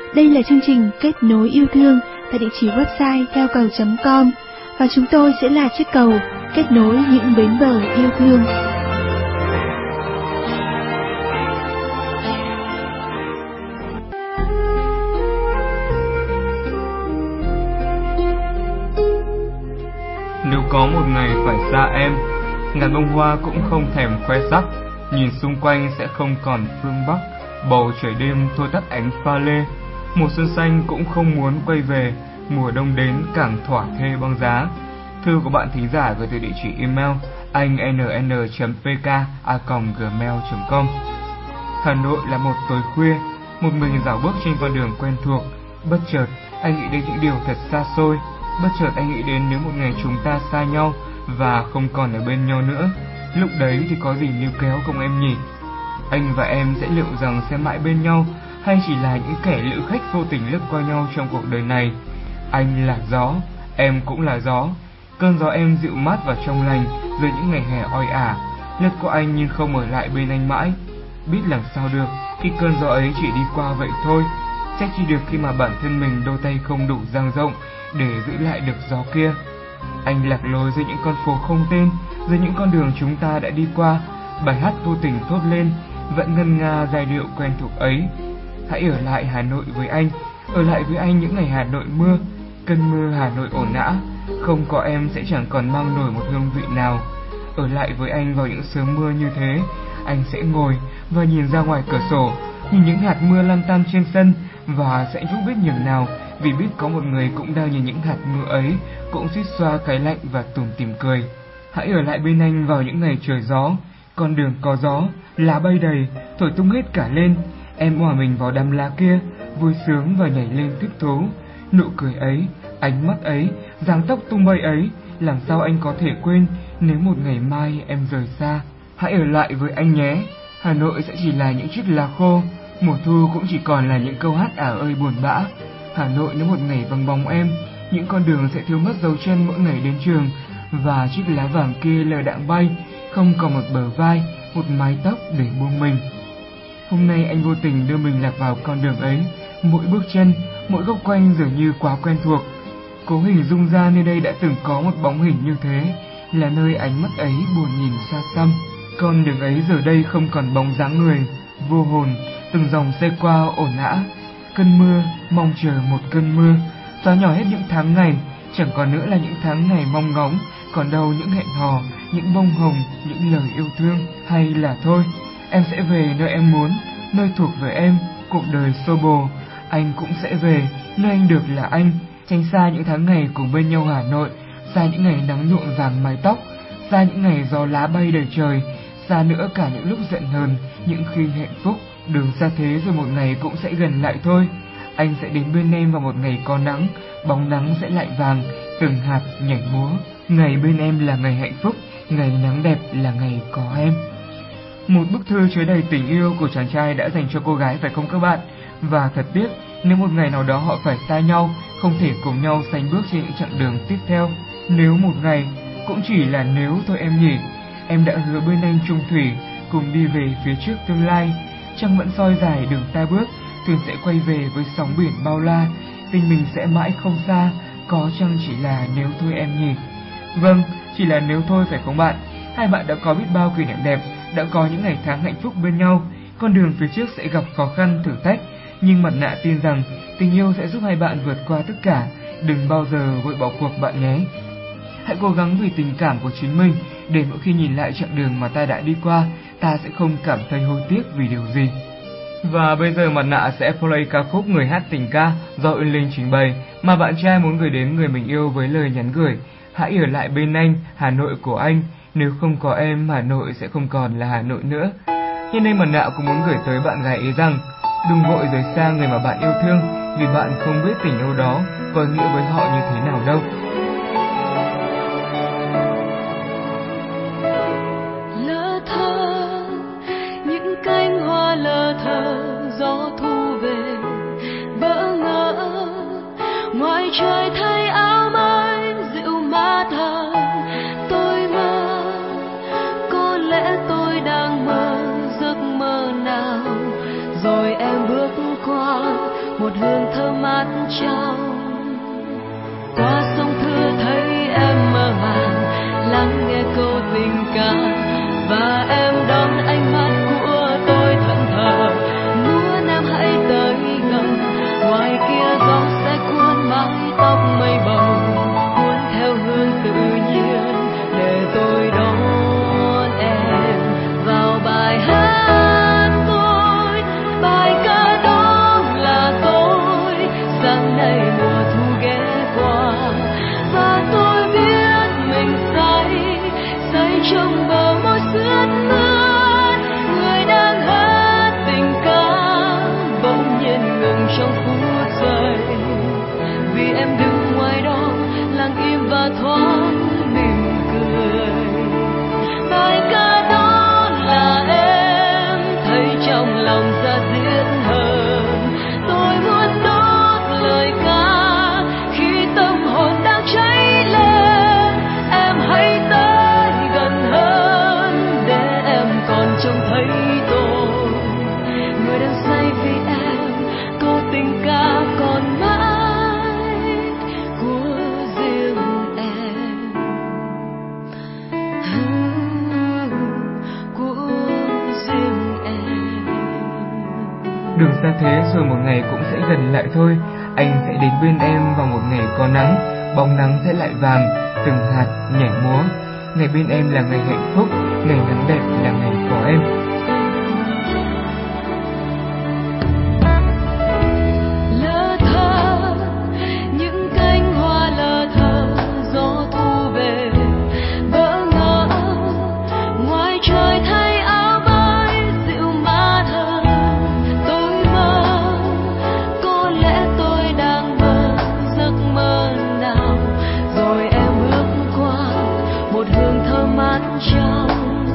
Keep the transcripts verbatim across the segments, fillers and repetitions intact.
Đây là chương trình Kết nối yêu thương tại địa chỉ website theo cầu chấm com và chúng tôi sẽ là chiếc cầu kết nối những bến bờ yêu thương. Nếu có một ngày phải xa em, ngàn bông hoa cũng không thèm khoe sắc, nhìn xung quanh sẽ không còn phương Bắc, bầu trời đêm thôi tắt ánh pha lê. Mùa xuân xanh cũng không muốn quay về, mùa đông đến càng thỏa thê băng giá. Thư của bạn thính giả gửi từ địa chỉ email anh n n chấm p k a còng gmail chấm com. Hà Nội là một tối khuya, một mình dạo bước trên con đường quen thuộc. Bất chợt anh nghĩ đến những điều thật xa xôi. Bất chợt anh nghĩ đến nếu một ngày chúng ta xa nhau và không còn ở bên nhau nữa, lúc đấy thì có gì níu kéo cùng em nhỉ? Anh và em sẽ liệu rằng sẽ mãi bên nhau, hay chỉ là những kẻ lữ khách vô tình lướt qua nhau trong cuộc đời này? Anh là gió, em cũng là gió. Cơn gió em dịu mát và trong lành dưới những ngày hè oi ả, lướt qua anh nhưng không ở lại bên anh mãi. Biết làm sao được khi cơn gió ấy chỉ đi qua vậy thôi. Trách chi được khi mà bản thân mình đôi tay không đủ dang rộng để giữ lại được gió kia. Anh lạc lối dưới những con phố không tên, dưới những con đường chúng ta đã đi qua. Bài hát vô tình thốt lên, vẫn ngân nga giai điệu quen thuộc ấy. Hãy ở lại Hà Nội với anh, ở lại với anh những ngày Hà Nội mưa, cơn mưa Hà Nội ồn ào. Không có em sẽ chẳng còn mang nổi một hương vị nào. Ở lại với anh vào những sớm mưa như thế, anh sẽ ngồi và nhìn ra ngoài cửa sổ, nhìn những hạt mưa lăn tăn trên sân, và sẽ hạnh phúc biết nhường nào vì biết có một người cũng đang nhìn những hạt mưa ấy, cũng suýt xoa cái lạnh và tủm tỉm cười. Hãy ở lại bên anh vào những ngày trời gió, con đường có gió, lá bay đầy, thổi tung hết cả lên. Em hòa mình vào đám lá kia, vui sướng và nhảy lên thích thú. Nụ cười ấy, ánh mắt ấy, dáng tóc tung bay ấy, làm sao anh có thể quên nếu một ngày mai em rời xa. Hãy ở lại với anh nhé, Hà Nội sẽ chỉ là những chiếc lá khô, mùa thu cũng chỉ còn là những câu hát ả ơi buồn bã. Hà Nội nếu một ngày vắng bóng em, những con đường sẽ thiếu mất dấu chân mỗi ngày đến trường, và chiếc lá vàng kia lờ đãng bay, không còn một bờ vai, một mái tóc để buông mình. Hôm nay anh vô tình đưa mình lạc vào con đường ấy, mỗi bước chân, mỗi góc quanh dường như quá quen thuộc. Cố hình dung ra nơi đây đã từng có một bóng hình như thế, là nơi ánh mắt ấy buồn nhìn xa xăm. Con đường ấy giờ đây không còn bóng dáng người, vô hồn, từng dòng xe qua ồn ào. Cơn mưa, mong chờ một cơn mưa, xóa nhỏ hết những tháng ngày, chẳng còn nữa là những tháng ngày mong ngóng, còn đâu những hẹn hò, những bông hồng, những lời yêu thương. Hay là thôi, em sẽ về nơi em muốn, nơi thuộc về em, cuộc đời xô bồ. Anh cũng sẽ về, nơi anh được là anh, tránh xa những tháng ngày cùng bên nhau Hà Nội, xa những ngày nắng nhuộm vàng mái tóc, xa những ngày gió lá bay đầy trời, xa nữa cả những lúc giận hờn, những khi hạnh phúc. Đường xa thế rồi một ngày cũng sẽ gần lại thôi. Anh sẽ đến bên em vào một ngày có nắng, bóng nắng sẽ lại vàng, từng hạt nhảy múa. Ngày bên em là ngày hạnh phúc, ngày nắng đẹp là ngày có em. Một bức thư chứa đầy tình yêu của chàng trai đã dành cho cô gái phải không các bạn? Và thật tiếc, nếu một ngày nào đó họ phải xa nhau, không thể cùng nhau sánh bước trên những chặng đường tiếp theo. Nếu một ngày, cũng chỉ là nếu thôi em nhỉ. Em đã hứa bên anh chung thủy, cùng đi về phía trước tương lai. Trăng vẫn soi dài đường ta bước, thuyền sẽ quay về với sóng biển bao la. Tình mình sẽ mãi không xa, có chăng chỉ là nếu thôi em nhỉ. Vâng, chỉ là nếu thôi phải không bạn? Hai bạn đã có biết bao kỷ niệm đẹp, đã có những ngày tháng hạnh phúc bên nhau. Con đường phía trước sẽ gặp khó khăn, thử thách, nhưng mặt nạ tin rằng tình yêu sẽ giúp hai bạn vượt qua tất cả. Đừng bao giờ vội bỏ cuộc bạn nhé. Hãy cố gắng vì tình cảm của chính mình, để mỗi khi nhìn lại chặng đường mà ta đã đi qua, ta sẽ không cảm thấy hối tiếc vì điều gì. Và bây giờ mặt nạ sẽ play ca khúc Người hát tình ca do Uyên Linh trình bày, mà bạn trai muốn gửi đến người mình yêu với lời nhắn gửi: hãy ở lại bên anh, Hà Nội của anh. Nếu không có em, Hà Nội sẽ không còn là Hà Nội nữa. Nhân đây mặt nạ cũng muốn gửi tới bạn gái ấy rằng đừng vội rời xa người mà bạn yêu thương, vì bạn không biết tình yêu đó có ý nghĩa với họ như thế nào đâu. Lỡ thơ những cánh hoa lờ thơ, gió thu về bỡ ngỡ, ngoài trời thay áo mới dịu mát hơn. Tôi mơ, có lẽ tôi đang mơ giấc mơ nào, rồi em bước qua một một hương thơm mát trong. Qua sông thưa thấy em mơ màng lắng nghe câu tình ca, và em đón ánh mắt của tôi thẫn thờ, muốn em hãy tới gần. Ngoài kia gió sẽ cuốn mái tóc mây bầu, cuốn theo hương tự nhiên để tôi đón em vào bài hát tôi. Bài ca đó là tôi, sáng nay mùa thu ghé qua, và tôi biết mình say say trong bờ môi sướt mướt. Người đang hát tình ca bỗng nhiên ngừng trong phút giây, vì em đứng ngoài đó lặng im và thoáng mỉm cười. Bài ca đó là em thấy trong lòng ra diết hơn. Tôi muốn đốt lời ca khi tâm hồn đang cháy lên. Em hãy tới gần hơn để em còn trông thấy tôi, người đang say vì em. Câu tình ca còn mãi của riêng em, của riêng em. Đường xa thế rồi một ngày cũng sẽ gần lại thôi. Anh sẽ đến bên em vào một ngày có nắng, bóng nắng sẽ lại vàng, từng hạt nhảy múa. Ngày bên em là ngày hạnh phúc, ngày nắng đẹp là ngày có em. Lơ thơ những cánh hoa lơ thơ, gió thu về bỡ ngỡ. Ngoài trời thay áo mới dịu mát hơn. Tôi mơ, có lẽ tôi đang mơ giấc mơ nào, rồi em bước qua một hương thơm mát trong.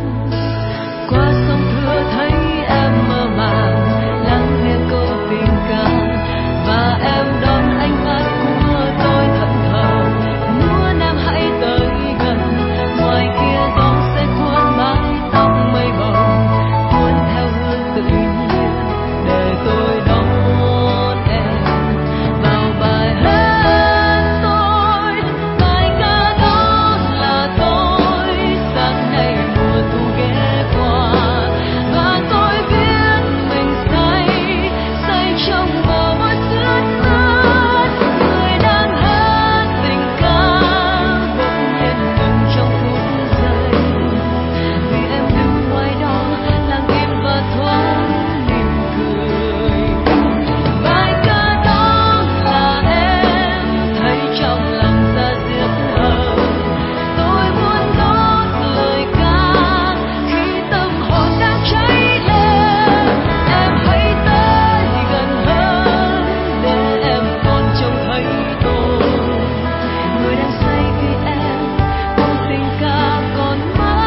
Qua sông thưa thấy em mơ màng lắng nghe câu tình ca, và em đón ánh mắt của tôi thẫn thờ, muốn em hãy tới gần. Ngoài kia gió sẽ cuốn mái tóc mây bầu, cuốn theo hương tự nhiên để tôi đón em vào bài hát tôi. Bài ca đó là tôi, sáng nay mùa thu ghé qua, và tôi biết mình say say trong bờ môi sướt mướt. Người đang hát tình ca bỗng nhiên ngừng trong phút giây, vì em đứng ngoài đó lặng im và thoáng mỉm cười. Bài ca đó là em thấy trong lòng ra diết hơn. Tôi muốn đốt lời ca khi tâm hồn đang cháy lên. Em hãy tới gần hơn để em còn trông thấy tôi, người đang say vì em. Câu tình ca còn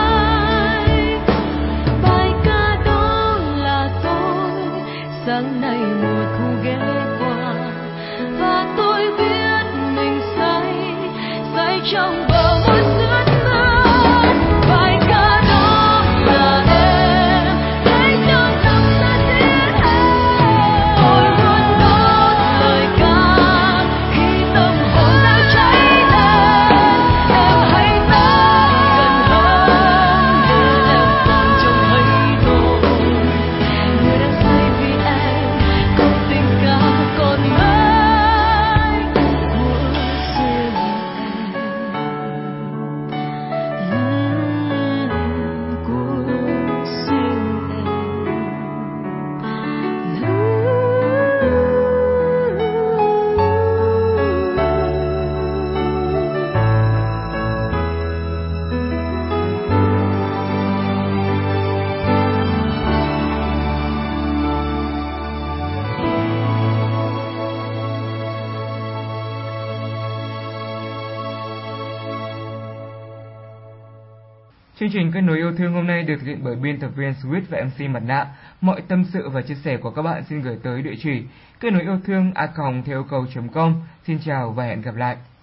mãi, bài ca đó là tôi, sáng nay mùa thu ghé qua, và tôi biết mình say say trong bờ môi sướt mướt. Bài ca đó là em thấy trong lòng ta diết hơn. Tôi muốn đốt lời ca khi tâm hồn đang cháy lên. Em hãy tới gần hơn để em còn trông thấy tôi, người đang say vì em. Câu tình ca còn mãi của riêng em, của riêng em. Chương trình Kết nối yêu thương hôm nay được thực hiện bởi biên tập viên Sweet và em xê Mặt Nạ. Mọi tâm sự và chia sẻ của các bạn xin gửi tới địa chỉ kết nối yêu thương a còng theo yêu cầu chấm com. Xin chào và hẹn gặp lại.